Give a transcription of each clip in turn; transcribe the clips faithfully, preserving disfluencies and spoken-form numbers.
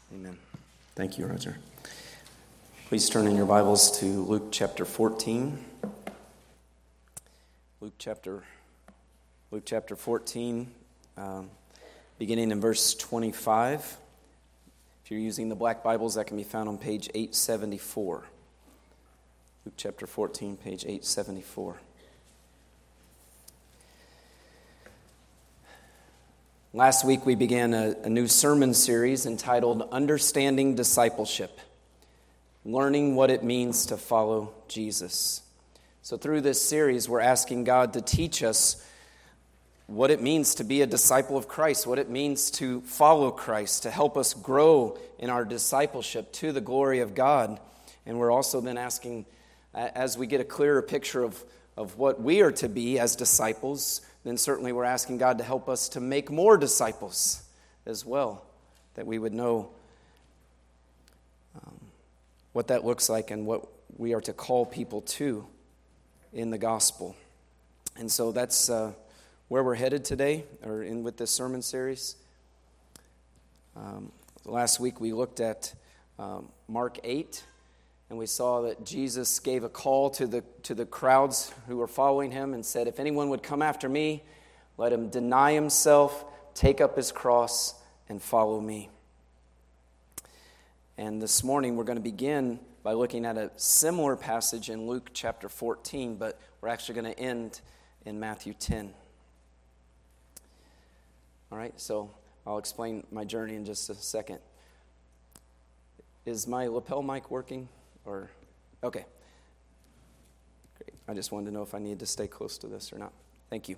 Amen. Thank you, Roger. Please turn in your Bibles to Luke chapter fourteen. Luke chapter, Luke chapter fourteen, um, beginning in verse twenty-five. If you're using the black Bibles, that can be found on page eight seventy-four. Luke chapter fourteen, page eight seventy-four. Last week we began a, a new sermon series entitled Understanding Discipleship, learning what it means to follow Jesus. So through this series we're asking God to teach us what it means to be a disciple of Christ, what it means to follow Christ, to help us grow in our discipleship to the glory of God. And we're also then asking, as we get a clearer picture of, of what we are to be as disciples, then certainly we're asking God to help us to make more disciples as well, that we would know um, what that looks like and what we are to call people to in the gospel. And so that's uh, where we're headed today, or in with this sermon series. Um, last week we looked at um, Mark eight, and we saw that Jesus gave a call to the to the crowds who were following him and said, if anyone would come after me, let him deny himself, take up his cross, and follow me. And this morning we're going to begin by looking at a similar passage in Luke chapter fourteen, but we're actually going to end in Matthew ten. All right, so I'll explain my journey in just a second. Is my lapel mic working? Or okay. Great. I just wanted to know if I need to stay close to this or not. Thank you.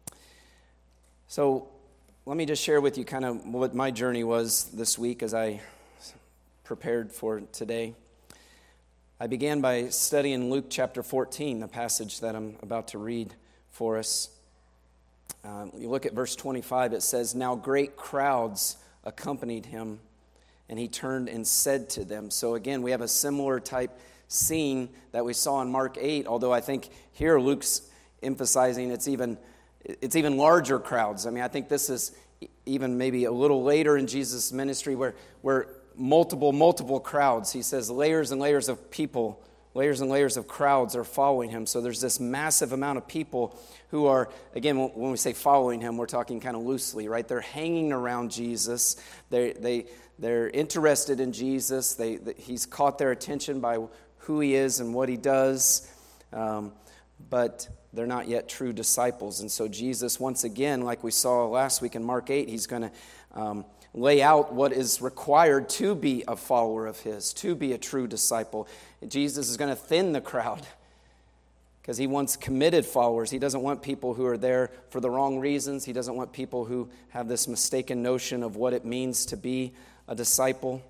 So let me just share with you kind of what my journey was this week as I prepared for today. I began by studying Luke chapter fourteen, the passage that I'm about to read for us. Um, you look at verse twenty-five, it says, "Now great crowds accompanied him, and he turned and said to them." So again, we have a similar type scene that we saw in Mark eight, although I think here Luke's emphasizing it's even it's even larger crowds. I mean, I think this is even maybe a little later in Jesus' ministry where, where multiple, multiple crowds. He says layers and layers of people, layers and layers of crowds are following him. So there's this massive amount of people who are, again, when we say following him, we're talking kind of loosely, right? They're hanging around Jesus. They they They're interested in Jesus. They, they, he's caught their attention by who he is and what he does, um, but they're not yet true disciples. And so Jesus, once again, like we saw last week in Mark eight, he's going to um, lay out what is required to be a follower of his, to be a true disciple. Jesus is going to thin the crowd because he wants committed followers. He doesn't want people who are there for the wrong reasons. He doesn't want people who have this mistaken notion of what it means to be a disciple.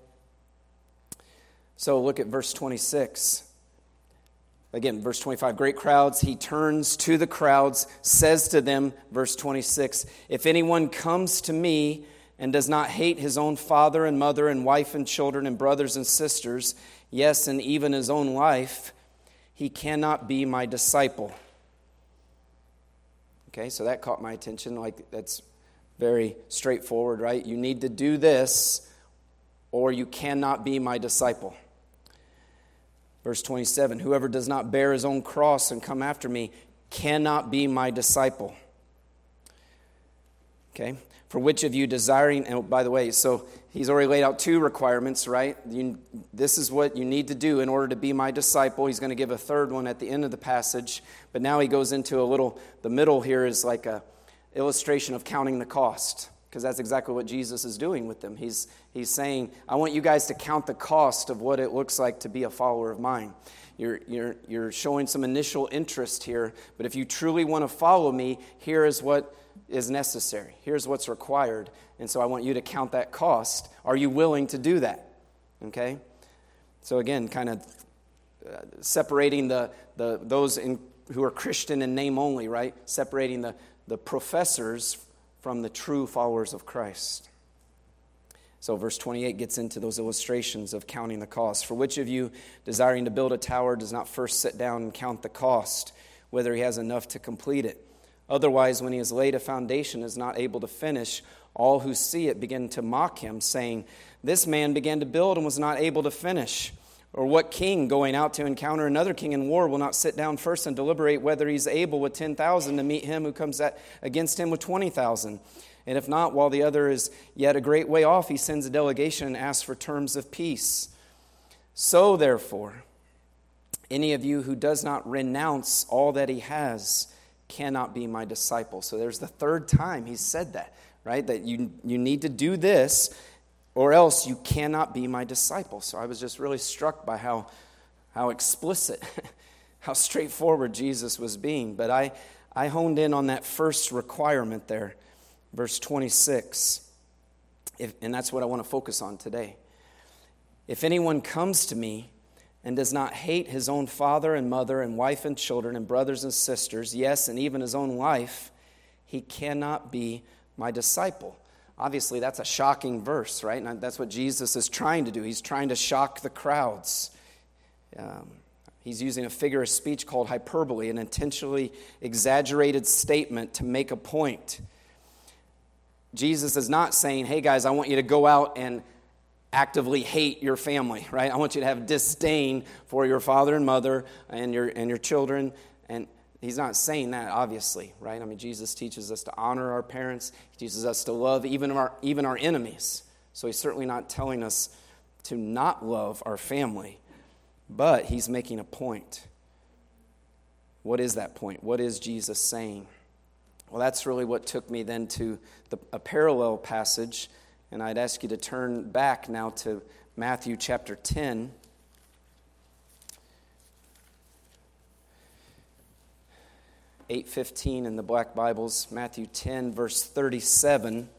So look at verse twenty-six. Again, verse twenty-five, great crowds. He turns to the crowds, says to them, verse twenty-six, if anyone comes to me and does not hate his own father and mother and wife and children and brothers and sisters, yes, and even his own life, he cannot be my disciple. Okay, so that caught my attention. Like, that's very straightforward, right? You need to do this, or you cannot be my disciple. Verse twenty-seven, whoever does not bear his own cross and come after me cannot be my disciple. Okay, for which of you desiring, and by the way, so he's already laid out two requirements, right? You, this is what you need to do in order to be my disciple. He's going to give a third one at the end of the passage, but now he goes into a little, the middle here is like a illustration of counting the cost. Because that's exactly what Jesus is doing with them. He's he's saying, I want you guys to count the cost of what it looks like to be a follower of mine. You're you're you're showing some initial interest here, but if you truly want to follow me, here is what is necessary. Here's what's required. And so I want you to count that cost. Are you willing to do that? Okay? So again, kind of uh, separating the the those in, who are Christian in name only, right? Separating the the professors from the true followers of Christ. So verse twenty-eight gets into those illustrations of counting the cost. For which of you, desiring to build a tower, does not first sit down and count the cost, whether he has enough to complete it? Otherwise, when he has laid a foundation, is not able to finish. all who see it begin to mock him, saying, "This man began to build and was not able to finish." Or what king going out to encounter another king in war will not sit down first and deliberate whether he's able with ten thousand to meet him who comes at, against him with twenty thousand? And if not, while the other is yet a great way off, he sends a delegation and asks for terms of peace. So therefore, any of you who does not renounce all that he has cannot be my disciple. So there's the third time he said that, right? That you, you need to do this, or else you cannot be my disciple. So I was just really struck by how, how explicit, how straightforward Jesus was being. But I, I honed in on that first requirement there, verse twenty-six. If, and that's what I want to focus on today. If anyone comes to me and does not hate his own father and mother and wife and children and brothers and sisters, yes, and even his own life, he cannot be my disciple. Obviously, that's a shocking verse, right? And that's what Jesus is trying to do. He's trying to shock the crowds. Um, he's using a figure of speech called hyperbole, an intentionally exaggerated statement to make a point. Jesus is not saying, hey guys, I want you to go out and actively hate your family, right? I want you to have disdain for your father and mother and your and your children. And he's not saying that, obviously, right? I mean, Jesus teaches us to honor our parents. He teaches us to love even our even our enemies. So he's certainly not telling us to not love our family, but he's making a point. What is that point? What is Jesus saying? Well, that's really what took me then to the, a parallel passage. And I'd ask you to turn back now to Matthew chapter ten. eight fifteen in the Black Bibles, Matthew ten, verse thirty-seven.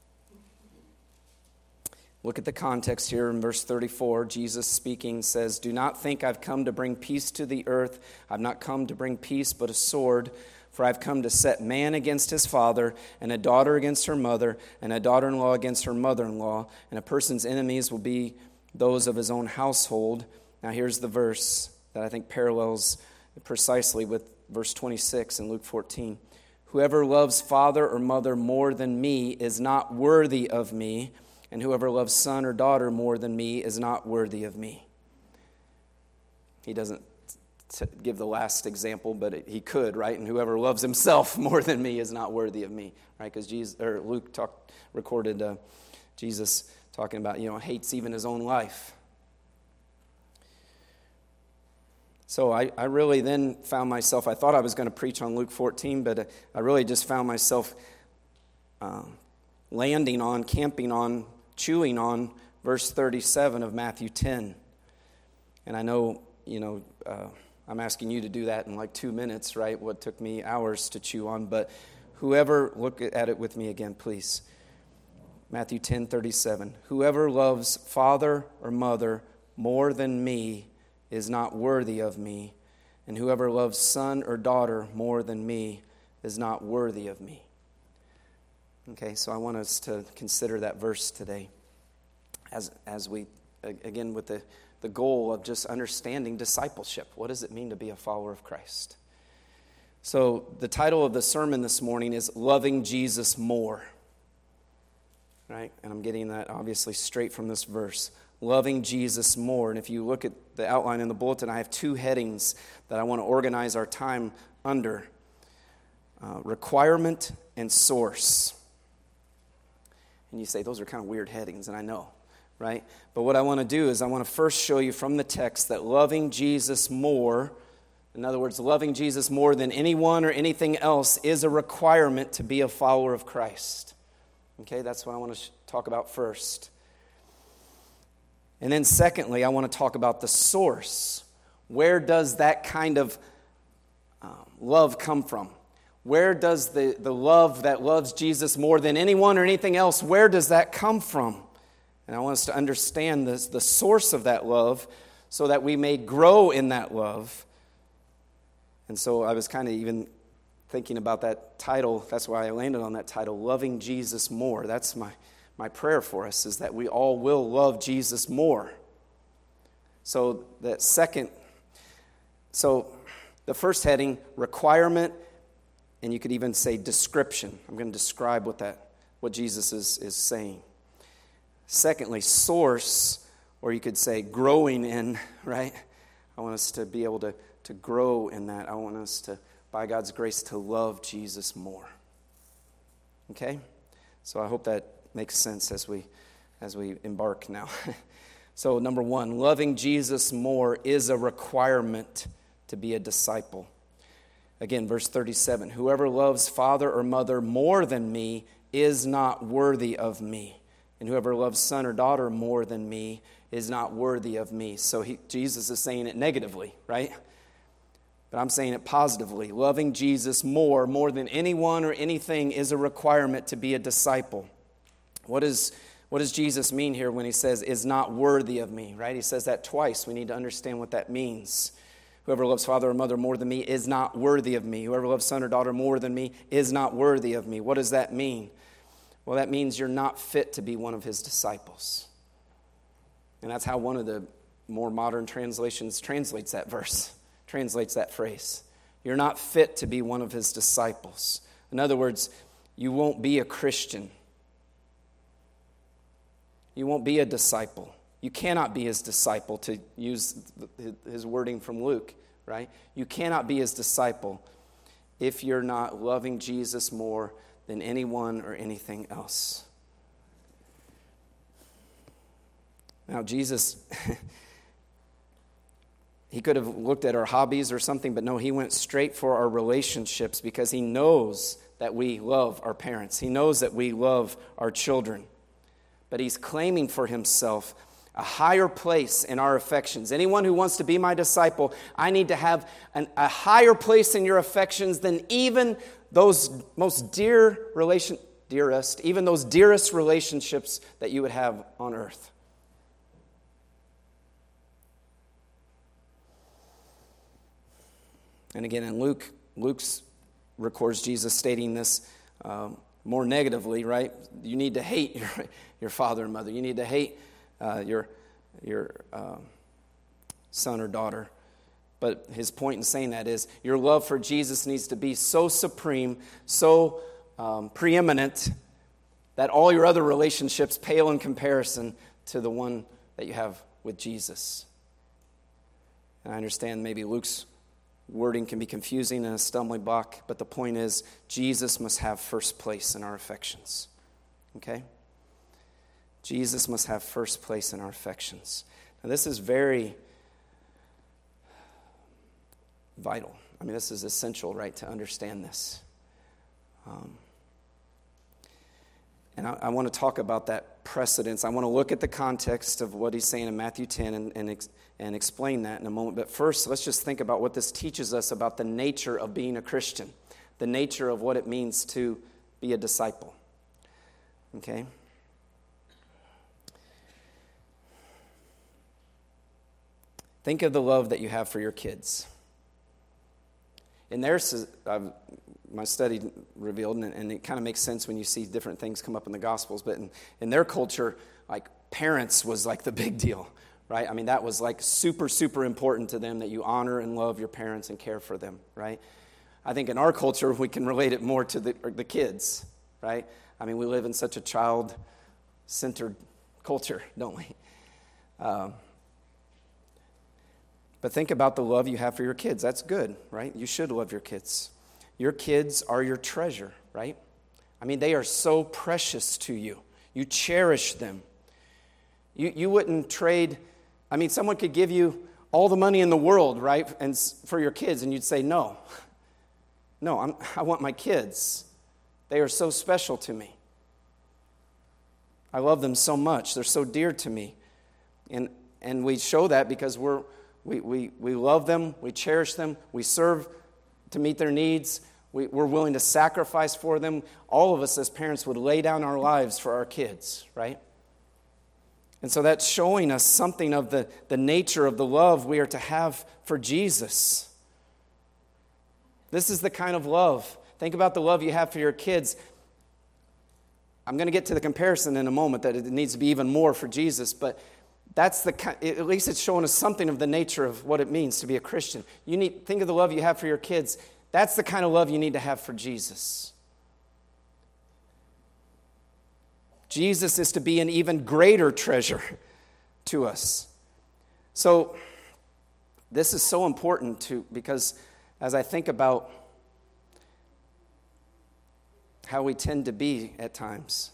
Look at the context here in verse thirty-four. Jesus speaking says, "Do not think I've come to bring peace to the earth. I've not come to bring peace, but a sword. For I've come to set man against his father, and a daughter against her mother, and a daughter-in-law against her mother-in-law. And a person's enemies will be those of his own household." Now here's the verse that I think parallels precisely with verse twenty-six in Luke fourteen. "Whoever loves father or mother more than me is not worthy of me, and whoever loves son or daughter more than me is not worthy of me." He doesn't to give the last example, but it, he could, right? "And whoever loves himself more than me is not worthy of me," right? Because Jesus or Luke talked, recorded uh, Jesus talking about, you know, hates even his own life. So I, I really then found myself, I thought I was going to preach on Luke fourteen, but I really just found myself uh, landing on, camping on, chewing on verse thirty-seven of Matthew ten. And I know, you know, uh, I'm asking you to do that in like two minutes, right? What took me hours to chew on. But whoever, look at it with me again, please. Matthew ten thirty-seven. "Whoever loves father or mother more than me is not worthy of me, and whoever loves son or daughter more than me is not worthy of me." Okay, so I want us to consider that verse today as as we, again, with the the goal of just understanding discipleship. What does it mean to be a follower of Christ? So the title of the sermon this morning is Loving Jesus More. Right? And I'm getting that obviously straight from this verse. Loving Jesus more. And if you look at the outline in the bulletin, I have two headings that I want to organize our time under. Uh, requirement and source. And you say, those are kind of weird headings, and I know. Right? But what I want to do is I want to first show you from the text that loving Jesus more, in other words, loving Jesus more than anyone or anything else, is a requirement to be a follower of Christ. Okay, that's what I want to talk about first. And then secondly, I want to talk about the source. Where does that kind of um, love come from? Where does the, the love that loves Jesus more than anyone or anything else, where does that come from? And I want us to understand this, the source of that love so that we may grow in that love. And so I was kind of even thinking about that title. That's why I landed on that title, Loving Jesus More. That's my, my prayer for us, is that we all will love Jesus more. So that second, so the first heading, requirement, and you could even say description. I'm going to describe what that what Jesus is, is saying. Secondly, source, or you could say growing in, right? I want us to be able to, to grow in that. I want us to, by God's grace, to love Jesus more. Okay? So I hope that makes sense as we as we embark now. So number one, loving Jesus more is a requirement to be a disciple. Again, verse thirty-seven, whoever loves father or mother more than me is not worthy of me. And whoever loves son or daughter more than me is not worthy of me. So he, Jesus is saying it negatively, right? But I'm saying it positively. Loving Jesus more, more than anyone or anything, is a requirement to be a disciple. What is, what does Jesus mean here when he says, is not worthy of me, right? He says that twice. We need to understand what that means. Whoever loves father or mother more than me is not worthy of me. Whoever loves son or daughter more than me is not worthy of me. What does that mean? Well, that means you're not fit to be one of his disciples. And that's how one of the more modern translations translates that verse. Translates that phrase. You're not fit to be one of his disciples. In other words, you won't be a Christian. You won't be a disciple. You cannot be his disciple, to use his wording from Luke, right? You cannot be his disciple if you're not loving Jesus more than anyone or anything else. Now, Jesus... He could have looked at our hobbies or something, but no, he went straight for our relationships because he knows that we love our parents. He knows that we love our children. But he's claiming for himself a higher place in our affections. Anyone who wants to be my disciple, I need to have an, a higher place in your affections than even those most dear relation, dearest, even those dearest relationships that you would have on earth. And again, in Luke, Luke's records Jesus stating this um, more negatively, right? You need to hate your, your father and mother. You need to hate uh, your, your uh, son or daughter. But his point in saying that is your love for Jesus needs to be so supreme, so um, preeminent, that all your other relationships pale in comparison to the one that you have with Jesus. And I understand maybe Luke's wording can be confusing and a stumbling block, but the point is Jesus must have first place in our affections. Okay? Jesus must have first place in our affections. Now this is very vital. I mean, this is essential, right, to understand this. Um, and I, I want to talk about that precedence. I want to look at the context of what he's saying in Matthew ten and, and ex- and explain that in a moment. But first, let's just think about what this teaches us about the nature of being a Christian, the nature of what it means to be a disciple. Okay? Think of the love that you have for your kids. In their, I've, my study revealed, and, and it kind of makes sense when you see different things come up in the Gospels, but in, in their culture, like parents was like the big deal. Right? I mean, that was like super, super important to them that you honor and love your parents and care for them, right? I think in our culture, we can relate it more to the, the kids, right? I mean, we live in such a child-centered culture, don't we? Um, but think about the love you have for your kids. That's good, right? You should love your kids. Your kids are your treasure, right? I mean, they are so precious to you. You cherish them. You, you wouldn't trade... I mean, someone could give you all the money in the world, right, and for your kids, and you'd say, no. No, I'm, I want my kids. They are so special to me. I love them so much. They're so dear to me. And and we show that because we're we we, we love them, we cherish them, we serve to meet their needs, we, we're willing to sacrifice for them. All of us as parents would lay down our lives for our kids, right? And so that's showing us something of the, the nature of the love we are to have for Jesus. This is the kind of love. Think about the love you have for your kids. I'm going to get to the comparison in a moment that it needs to be even more for Jesus, but that's the at least it's showing us something of the nature of what it means to be a Christian. You need think of the love you have for your kids. That's the kind of love you need to have for Jesus. Jesus is to be an even greater treasure to us. So this is so important to, because as I think about how we tend to be at times,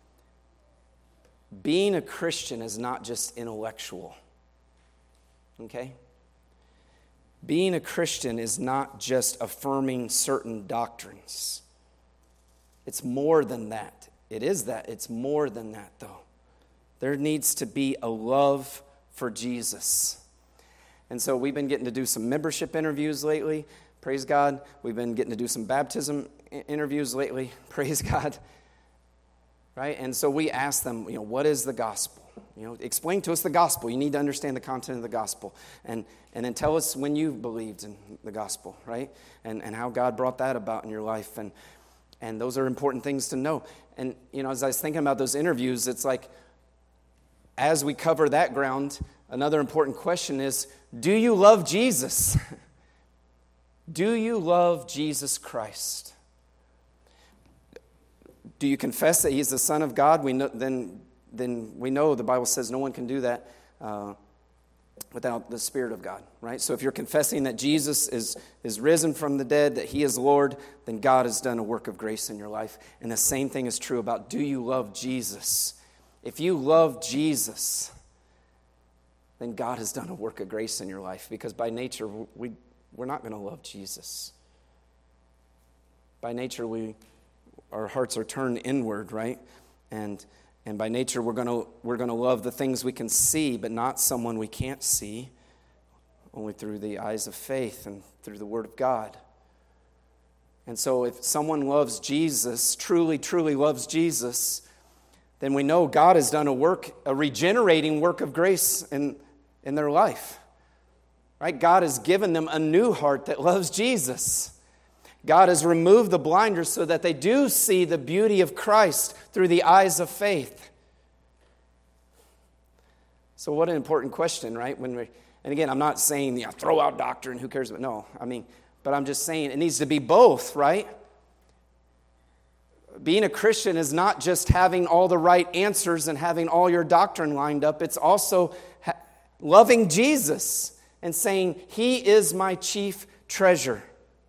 being a Christian is not just intellectual. Okay? Being a Christian is not just affirming certain doctrines. It's more than that. It is that. It's more than that, though. There needs to be a love for Jesus. And so we've been getting to do some membership interviews lately. Praise God. We've been getting to do some baptism interviews lately. Praise God. Right? And so we ask them, you know, what is the gospel? You know, explain to us the gospel. You need to understand the content of the gospel. And and then tell us when you believed in the gospel, right? And and how God brought that about in your life. And and those are important things to know. And, you know, as I was thinking about those interviews, it's like, as we cover that ground, another important question is, do you love Jesus? Do you love Jesus Christ? Do you confess that He's the Son of God? We know, then, then we know the Bible says no one can do that uh, without the Spirit of God, right? So if you're confessing that Jesus is, is risen from the dead, that He is Lord, then God has done a work of grace in your life. And the same thing is true about, do you love Jesus? If you love Jesus, then God has done a work of grace in your life, because by nature, we, we're not going to love Jesus. By nature, we our hearts are turned inward, right? And and by nature, we're going to we're going to love the things we can see, but not someone we can't see, only through the eyes of faith and through the Word of God. And so if someone loves Jesus, truly, truly loves Jesus, then we know God has done a work, a regenerating work of grace in, in their life. Right? God has given them a new heart that loves Jesus. God has removed the blinders so that they do see the beauty of Christ through the eyes of faith. So what an important question, right? When we, and again, I'm not saying, yeah, throw out doctrine, who cares? But no, I mean, but I'm just saying it needs to be both, right? Being a Christian is not just having all the right answers and having all your doctrine lined up. It's also ha- loving Jesus and saying, He is my chief treasure.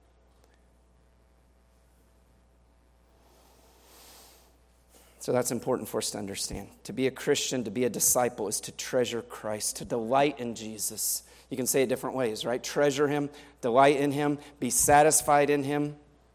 So that's important for us to understand. To be a Christian, to be a disciple, is to treasure Christ, to delight in Jesus. You can say it different ways, right? Treasure Him, delight in Him, be satisfied in Him.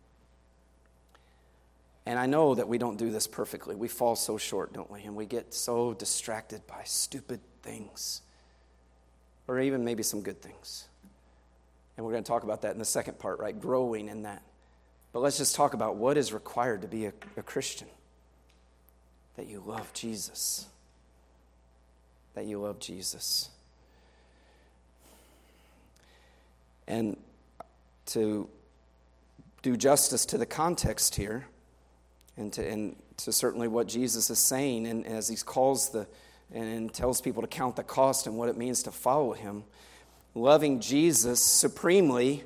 And I know that we don't do this perfectly. We fall so short, don't we? And we get so distracted by stupid things, or even maybe some good things. And we're going to talk about that in the second part, right? Growing in that. But let's just talk about what is required to be a, a Christian. That you love Jesus. That you love Jesus. And to do justice to the context here, and to, and to certainly what Jesus is saying, and as He calls the and tells people to count the cost and what it means to follow Him, loving Jesus supremely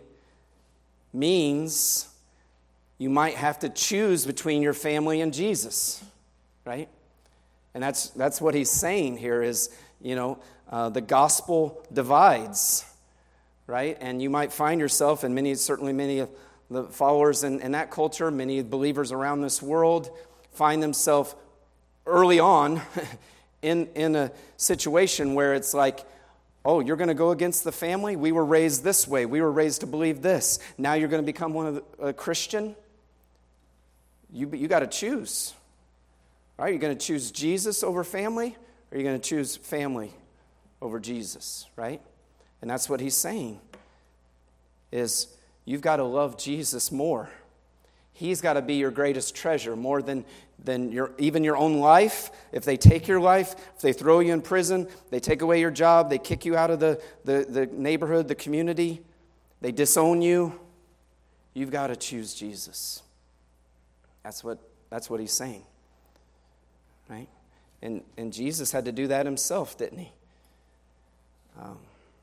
means you might have to choose between your family and Jesus. Right? And that's that's what He's saying here is, you know, uh, the gospel divides, right? And you might find yourself, and many, certainly many of the followers in, in that culture, many believers around this world find themselves early on in, in a situation where it's like, oh, you're going to go against the family? We were raised this way. We were raised to believe this. Now you're going to become one of the, a Christian? You, you got to choose. Are you going to choose Jesus over family, or are you going to choose family over Jesus, right? And that's what He's saying, is you've got to love Jesus more. He's got to be your greatest treasure, more than, than your even your own life. If they take your life, if they throw you in prison, they take away your job, they kick you out of the, the, the neighborhood, the community, they disown you, you've got to choose Jesus. That's what, that's what He's saying. Right? And and Jesus had to do that Himself, didn't He? Um,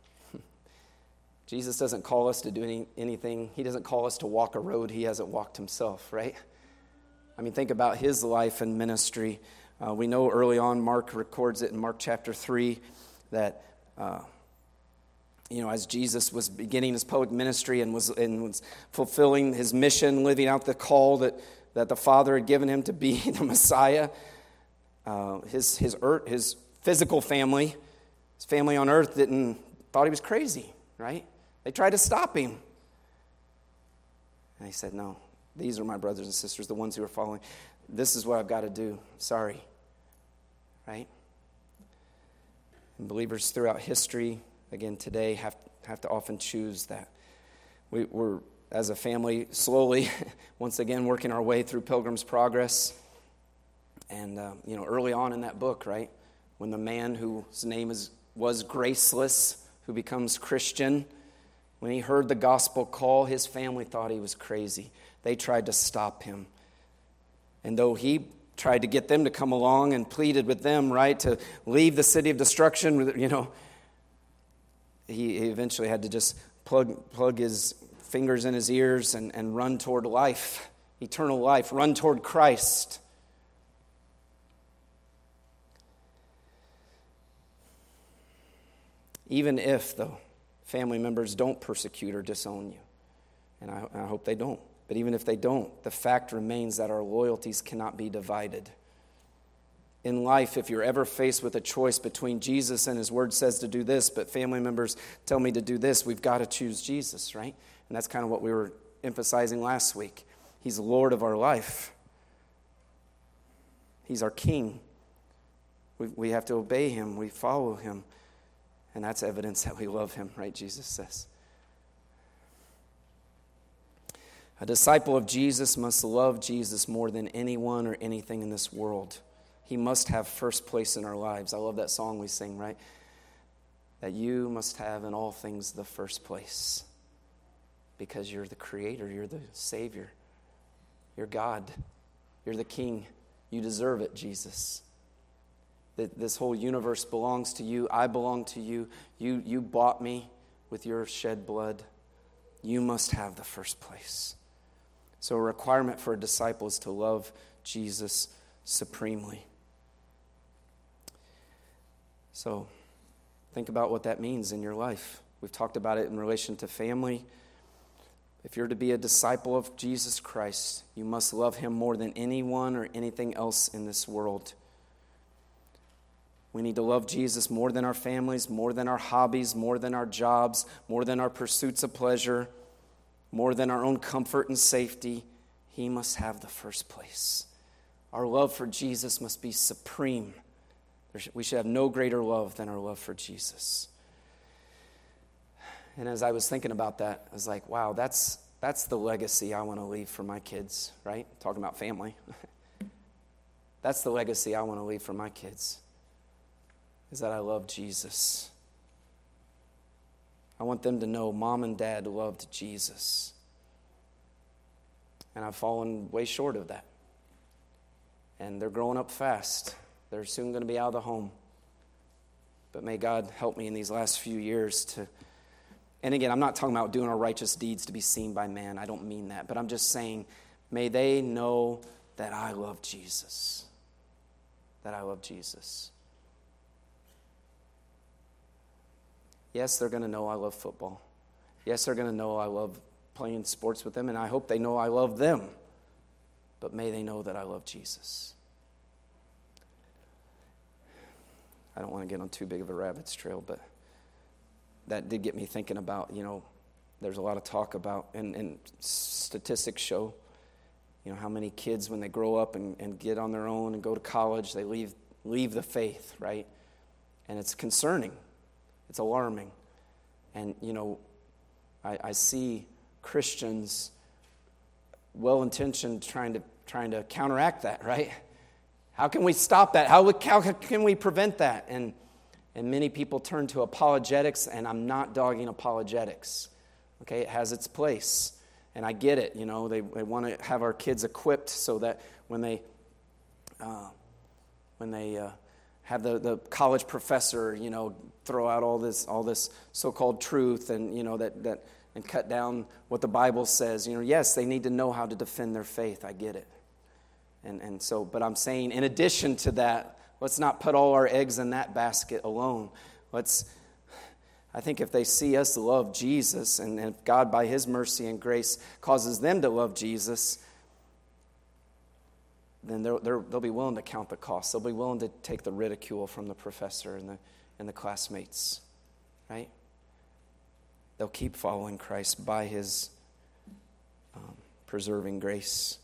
Jesus doesn't call us to do any, anything. He doesn't call us to walk a road He hasn't walked Himself, right? I mean, think about His life and ministry. Uh, we know early on, Mark records it in Mark chapter three, that uh, you know, as Jesus was beginning his public ministry and was and was fulfilling his mission, living out the call that, that the Father had given him to be the Messiah, uh, his his earth, his physical family, his family on earth didn't thought he was crazy, right? They tried to stop him. And he said, no, these are my brothers and sisters, the ones who are following. This is what I've got to do. Sorry. Right? And believers throughout history, again today, have, have to often choose that. We, we're, as a family, slowly, once again, working our way through Pilgrim's Progress. And, uh, you know, early on in that book, right, when the man whose name is was Graceless, who becomes Christian, when he heard the gospel call, his family thought he was crazy. They tried to stop him. And though he tried to get them to come along and pleaded with them, right, to leave the city of destruction, you know, he eventually had to just plug plug his fingers in his ears and, and run toward life, eternal life, run toward Christ. Even if, though, family members don't persecute or disown you, and I, I hope they don't. But even if they don't, the fact remains that our loyalties cannot be divided. In life, if you're ever faced with a choice between Jesus and his word says to do this, but family members tell me to do this, we've got to choose Jesus, right? And that's kind of what we were emphasizing last week. He's Lord of our life. He's our King. We, we have to obey him. We follow him. And that's evidence that we love him, right? Jesus says. A disciple of Jesus must love Jesus more than anyone or anything in this world. He must have first place in our lives. I love that song we sing, right? That you must have in all things the first place. Because you're the creator, you're the Savior. You're God. You're the King. You deserve it, Jesus. That this whole universe belongs to you. I belong to you. You, you bought me with your shed blood. You must have the first place. So a requirement for a disciple is to love Jesus supremely. So think about what that means in your life. We've talked about it in relation to family. If you're to be a disciple of Jesus Christ, you must love him more than anyone or anything else in this world. We need to love Jesus more than our families, more than our hobbies, more than our jobs, more than our pursuits of pleasure, more than our own comfort and safety. He must have the first place. Our love for Jesus must be supreme. We should have no greater love than our love for Jesus. And as I was thinking about that, I was like, wow, that's that's the legacy I want to leave for my kids, right? Talking about family. That's the legacy I want to leave for my kids, is that I love Jesus. I want them to know Mom and Dad loved Jesus. And I've fallen way short of that. And they're growing up fast. They're soon going to be out of the home. But may God help me in these last few years to... And again, I'm not talking about doing our righteous deeds to be seen by man. I don't mean that. But I'm just saying, may they know that I love Jesus. That I love Jesus. Yes, they're going to know I love football. Yes, they're going to know I love playing sports with them, and I hope they know I love them. But may they know that I love Jesus. I don't want to get on too big of a rabbit's trail, but that did get me thinking about, you know, there's a lot of talk about, and, and statistics show, you know, how many kids when they grow up and, and get on their own and go to college, they leave leave the faith, right? And it's concerning. It's alarming. And, you know, I, I see Christians, well-intentioned, trying to trying to counteract that, right? How can we stop that? How, how can we prevent that? And and many people turn to apologetics, and I'm not dogging apologetics. Okay, it has its place. And I get it, you know, they, they want to have our kids equipped so that when they uh, when they uh, have the, the college professor, you know, throw out all this all this so-called truth and, you know, that, that and cut down what the Bible says. You know, yes, they need to know how to defend their faith. I get it. And, and so, but I'm saying in addition to that, let's not put all our eggs in that basket alone. Let's, I think if they see us love Jesus, and if God by his mercy and grace causes them to love Jesus, then they're, they're, they'll be willing to count the cost. They'll be willing to take the ridicule from the professor and the, and the classmates, right? They'll keep following Christ by his um, preserving grace.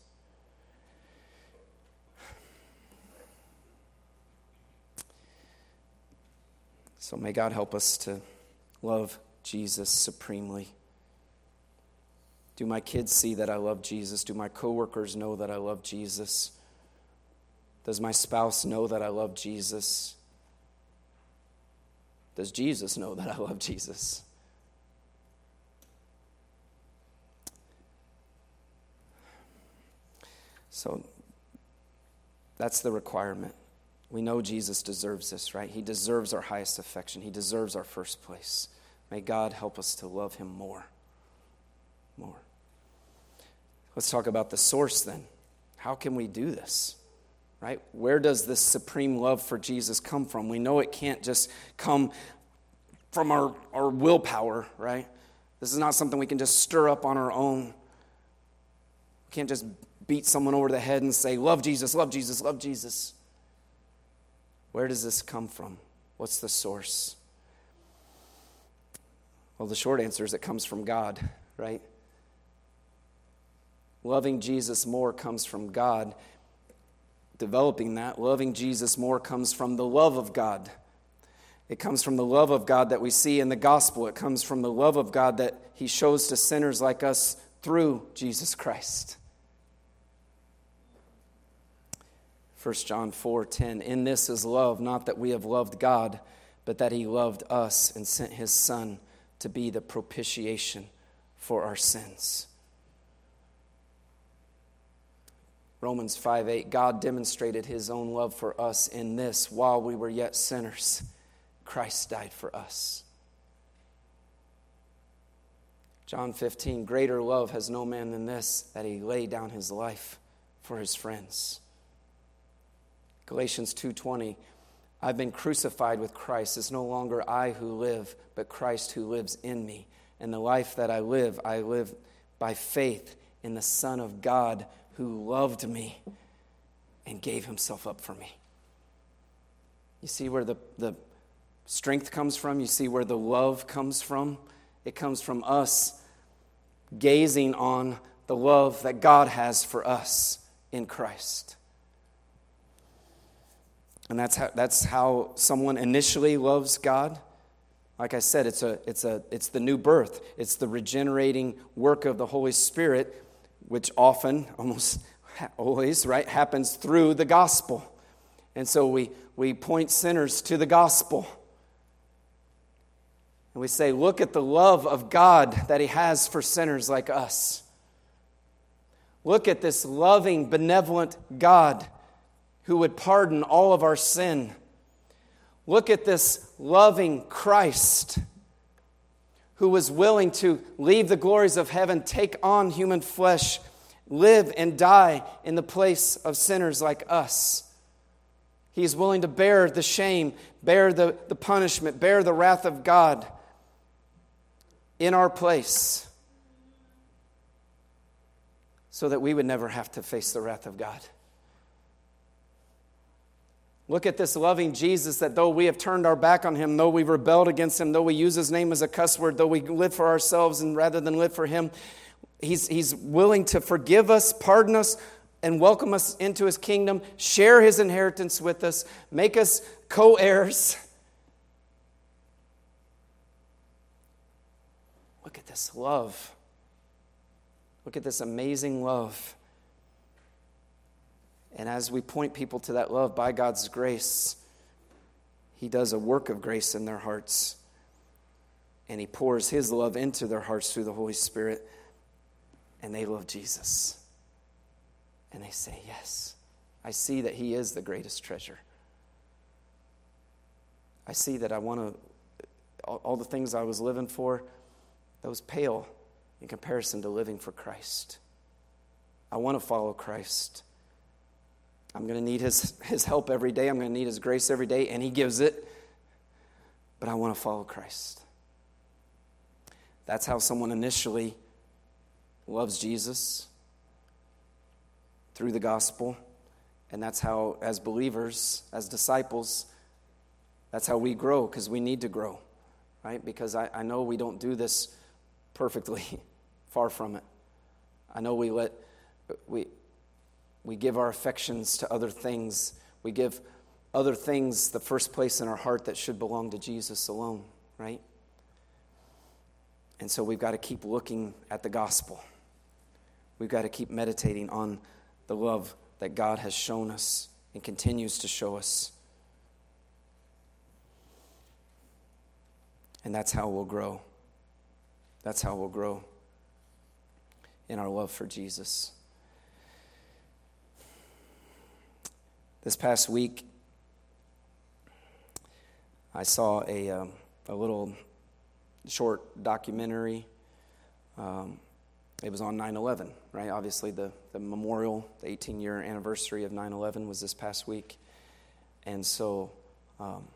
So may God help us to love Jesus supremely. Do my kids see that I love Jesus? Do my coworkers know that I love Jesus? Does my spouse know that I love Jesus? Does Jesus know that I love Jesus? So that's the requirement. We know Jesus deserves this, right? He deserves our highest affection. He deserves our first place. May God help us to love him more. More. Let's talk about the source then. How can we do this? Right? Where does this supreme love for Jesus come from? We know it can't just come from our, our willpower, right? This is not something we can just stir up on our own. We can't just beat someone over the head and say, love Jesus, love Jesus, love Jesus. Where does this come from? What's the source? Well, the short answer is it comes from God, right? Loving Jesus more comes from God. Developing that, loving Jesus more comes from the love of God. It comes from the love of God that we see in the gospel. It comes from the love of God that he shows to sinners like us through Jesus Christ. First John four ten, in this is love, not that we have loved God, but that he loved us and sent his Son to be the propitiation for our sins. Romans five eight, God demonstrated his own love for us in this, while we were yet sinners, Christ died for us. John fifteen, greater love has no man than this, that he laid down his life for his friends. Galatians two twenty, I've been crucified with Christ. It's no longer I who live, but Christ who lives in me. And the life that I live, I live by faith in the Son of God who loved me and gave himself up for me. You see where the, the strength comes from? You see where the love comes from? It comes from us gazing on the love that God has for us in Christ. And that's how, that's how someone initially loves God. Like I said, it's a it's a it's the new birth. It's the regenerating work of the Holy Spirit, which often, almost always, right, happens through the gospel. And so we we point sinners to the gospel. And we say, look at the love of God that he has for sinners like us. Look at this loving, benevolent God who would pardon all of our sin. Look at this loving Christ who was willing to leave the glories of heaven, take on human flesh, live and die in the place of sinners like us. He is willing to bear the shame, bear the, the punishment, bear the wrath of God in our place so that we would never have to face the wrath of God. Look at this loving Jesus that though we have turned our back on him, though we've rebelled against him, though we use his name as a cuss word, though we live for ourselves and rather than live for him, he's, he's willing to forgive us, pardon us, and welcome us into his kingdom, share his inheritance with us, make us co-heirs. Look at this love. Look at this amazing love. And as we point people to that love by God's grace, he does a work of grace in their hearts. And he pours his love into their hearts through the Holy Spirit. And they love Jesus. And they say, yes, I see that he is the greatest treasure. I see that I want to, all, all the things I was living for, those pale in comparison to living for Christ. I want to follow Christ. I'm going to need his, his help every day. I'm going to need his grace every day, and he gives it. But I want to follow Christ. That's how someone initially loves Jesus, through the gospel. And that's how, as believers, as disciples, that's how we grow, because we need to grow, right? Because I, I know we don't do this perfectly. Far from it. I know we let, we, we give our affections to other things. We give other things the first place in our heart that should belong to Jesus alone, right? And so we've got to keep looking at the gospel. We've got to keep meditating on the love that God has shown us and continues to show us. And that's how we'll grow. That's how we'll grow in our love for Jesus. This past week, I saw a, um, a little short documentary. Um, It was on nine eleven, right? Obviously, the, the memorial, the eighteen-year anniversary of nine eleven was this past week. And so um,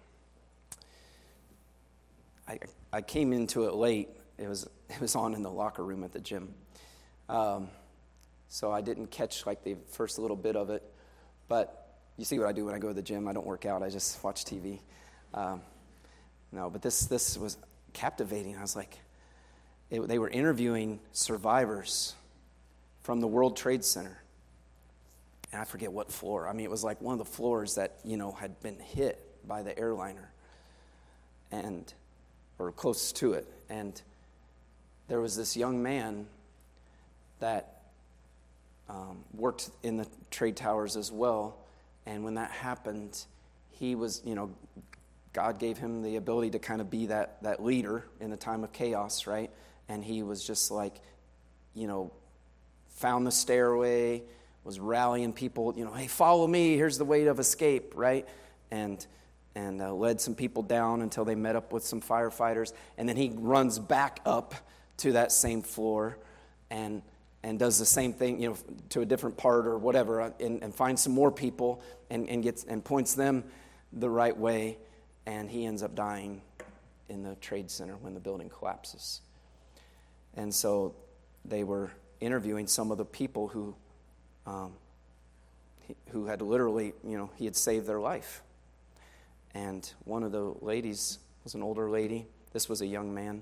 I, I came into it late. It was it was on in the locker room at the gym. Um, so I didn't catch like the first little bit of it. But you see what I do when I go to the gym. I don't work out. I just watch T V. Um, no, but this this was captivating. I was like, It, they were interviewing survivors from the World Trade Center. And I forget what floor. I mean, it was like one of the floors that, you know, had been hit by the airliner. And, or close to it. And there was this young man that um, worked in the trade towers as well. And when that happened, he was, you know, God gave him the ability to kind of be that, that leader in the time of chaos, right? And he was just like, you know, found the stairway, was rallying people, you know, hey, follow me, here's the way of escape, right? And and uh, led some people down until they met up with some firefighters. And then he runs back up to that same floor and and does the same thing, you know, to a different part or whatever, and, and finds some more people and, and gets and points them the right way. And he ends up dying in the trade center when the building collapses. And so they were interviewing some of the people who um, who had literally, you know, he had saved their life. And one of the ladies was an older lady. This was a young man.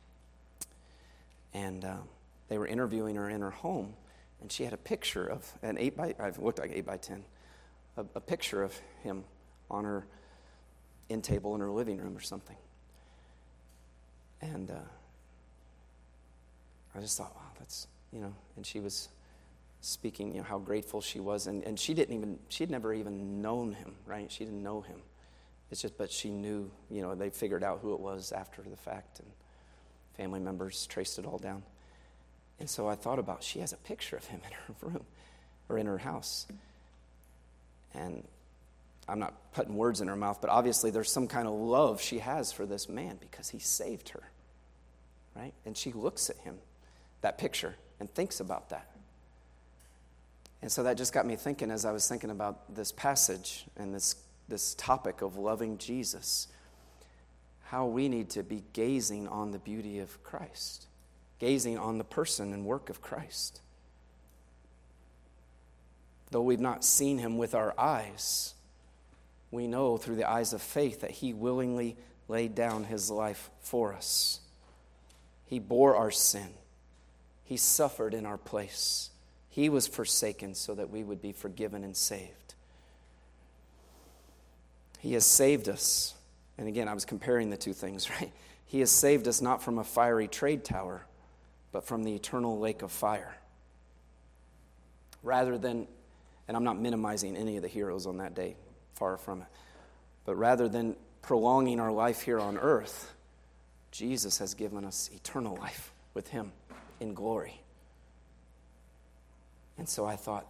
And uh, they were interviewing her in her home. And she had a picture of an eight by, I've looked like eight by ten, a, a picture of him on her end table in her living room or something. And uh, I just thought, wow, that's, you know, and she was speaking, you know, how grateful she was. And, and she didn't even, she'd never even known him, right? She didn't know him. It's just, but she knew, you know, they figured out who it was after the fact, and family members traced it all down. And so I thought about, she has a picture of him in her room, or in her house. And I'm not putting words in her mouth, but obviously there's some kind of love she has for this man because he saved her, right? And she looks at him, that picture, and thinks about that. And so that just got me thinking as I was thinking about this passage and this this topic of loving Jesus, how we need to be gazing on the beauty of Christ, gazing on the person and work of Christ. Though we've not seen him with our eyes, we know through the eyes of faith that he willingly laid down his life for us. He bore our sin. He suffered in our place. He was forsaken so that we would be forgiven and saved. He has saved us. And again, I was comparing the two things, right? He has saved us not from a fiery trade tower, but from the eternal lake of fire. Rather than, and I'm not minimizing any of the heroes on that day, far from it, but rather than prolonging our life here on earth, Jesus has given us eternal life with him in glory. And so I thought,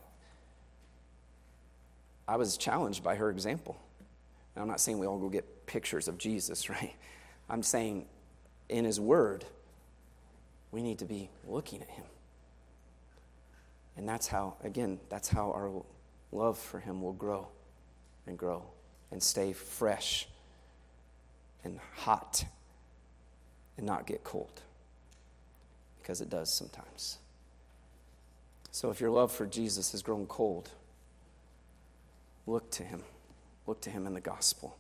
I was challenged by her example. And I'm not saying we all go get pictures of Jesus, right? I'm saying in his word, we need to be looking at him. And that's how, again, that's how our love for him will grow and grow and stay fresh and hot and not get cold, because it does sometimes. So if your love for Jesus has grown cold, look to him. Look to him in the gospel.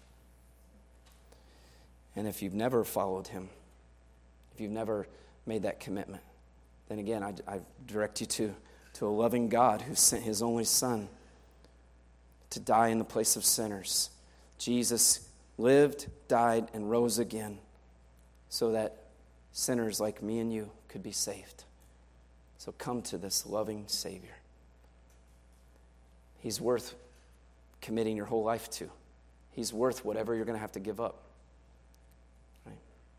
And if you've never followed him, if you've never made that commitment, then again, I, I direct you to, to a loving God who sent his only Son to die in the place of sinners. Jesus lived, died, and rose again so that sinners like me and you could be saved. So come to this loving Savior. He's worth committing your whole life to. He's worth whatever you're going to have to give up. Right?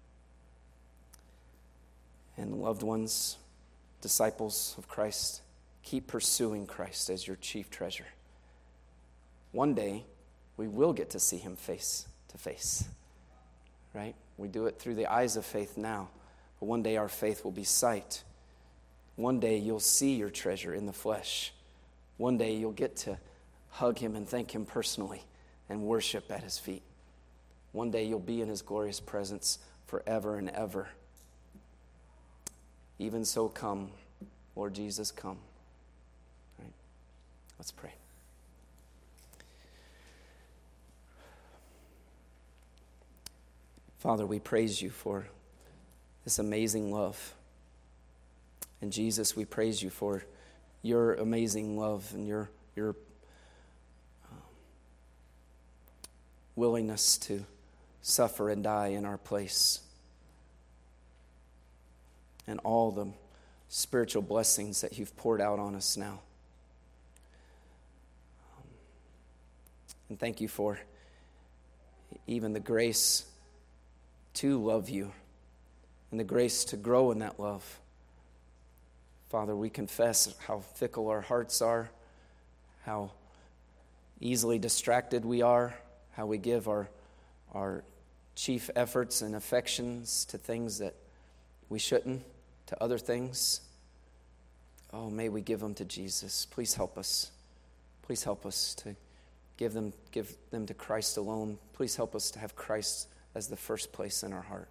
And loved ones, disciples of Christ, keep pursuing Christ as your chief treasure. One day, we will get to see him face to face. Right? We do it through the eyes of faith now, but one day our faith will be sight. One day you'll see your treasure in the flesh. One day you'll get to hug him and thank him personally and worship at his feet. One day you'll be in his glorious presence forever and ever. Even so, come, Lord Jesus, come. Right? Let's pray. Father, we praise you for this amazing love. And Jesus, we praise you for your amazing love and your, your um, willingness to suffer and die in our place. And all the spiritual blessings that you've poured out on us now. Um, and thank you for even the grace to love you and the grace to grow in that love. Father, we confess how fickle our hearts are, how easily distracted we are, how we give our, our chief efforts and affections to things that we shouldn't, to other things. Oh, may we give them to Jesus. Please help us. Please help us to give them, give them to Christ alone. Please help us to have Christ as the first place in our heart.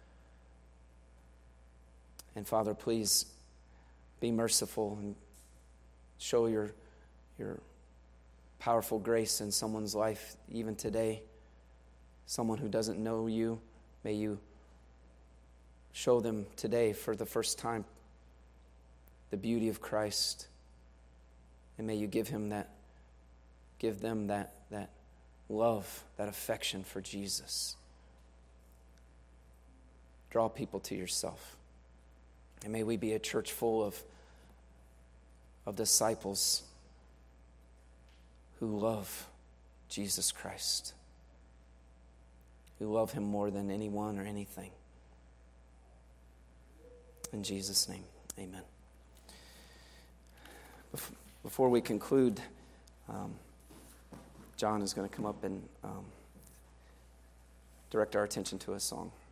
And Father, please be merciful and show your, your powerful grace in someone's life, even today. Someone who doesn't know you, may you show them today for the first time the beauty of Christ. And may you give him that, give them that, that love, that affection for Jesus. Draw people to yourself. And may we be a church full of, of disciples who love Jesus Christ, who love him more than anyone or anything. In Jesus' name, amen. Before we conclude, um, John is going to come up and um, direct our attention to a song.